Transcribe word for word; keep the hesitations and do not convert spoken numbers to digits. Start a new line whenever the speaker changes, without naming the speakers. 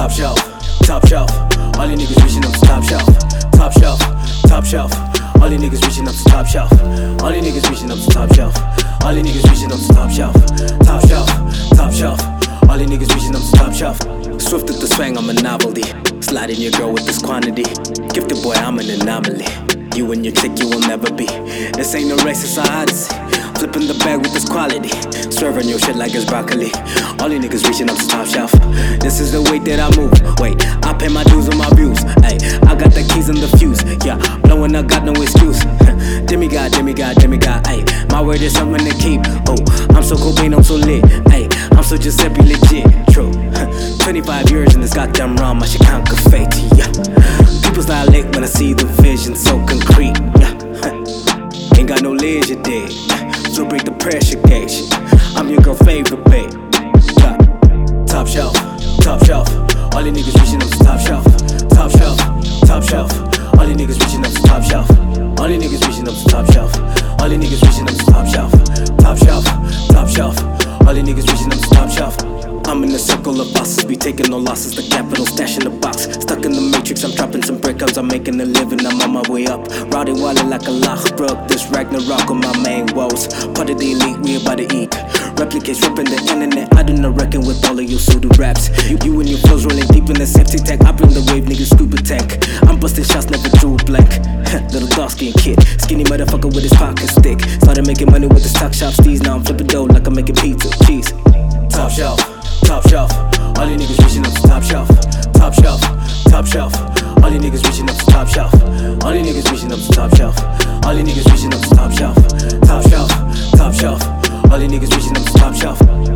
Top shelf, top shelf. All you niggas reaching up to top shelf. Top shelf, top shelf. All you niggas reaching up to top shelf. All you niggas reaching up to top shelf. All you niggas reaching up to top shelf. Top shelf, top shelf. All you niggas reaching up to top shelf. Swift at the swang, I'm a novelty. Sliding your girl with this quantity. Gifted boy, I'm an anomaly. You and your chick, you will never be. This ain't no race, it's a odyssey. Flipping the bag with this quality. Swerving your shit like it's broccoli. All you niggas reaching up to top shelf. This is the way that I move. Wait, I pay my dues on my views. Ay, I got the keys and the fuse. Yeah, blowing, I got no excuse. Demigod, demigod, demigod. Ay, my word is something to keep. Oh, I'm so Cobain, I'm so lit. Ay, I'm so Giuseppe legit. True. twenty-five years in this goddamn realm, I should conquer fate. Yeah, people dilate when I see the vision so concrete. Yeah, ain't got no leisure day. So break the pressure gauge. I'm your girl favorite babe. Yeah. Top shelf, top shelf. All you niggas reaching up to top shelf. Top shelf, top shelf. All you niggas reaching up to top shelf. All you niggas reaching up to top shelf. All you niggas reaching up to top shelf. Top shelf, top shelf. All you niggas reaching up to top shelf. I'm in a circle of bosses, we taking no losses. The capital stash in the box. Stuck in the matrix, I'm dropping some breakouts. I'm making a living, I'm on my way up. Routing wallet like a Lochbrook. This Ragnarok on my main woes. Part of the elite, we about to eat. Replicates ripping the internet. I do not reckon with all of your pseudo raps. You, you and your flows rolling deep in the safety tech. I bring the wave, niggas scuba tech. I'm busting shots, never drew blank. Little dark skin kid, skinny motherfucker with his pocket stick. Started making money with the stock shop steez. Now I'm flipping dough like I'm making pizza, cheese. Top shelf, top shelf. All you niggas reaching up to top shelf. Top shelf, top shelf. All you niggas reaching up to top shelf. All you niggas reaching up to top shelf. All you niggas reaching up to top shelf. Top shelf, top shelf. All you niggas reaching up to top shelf.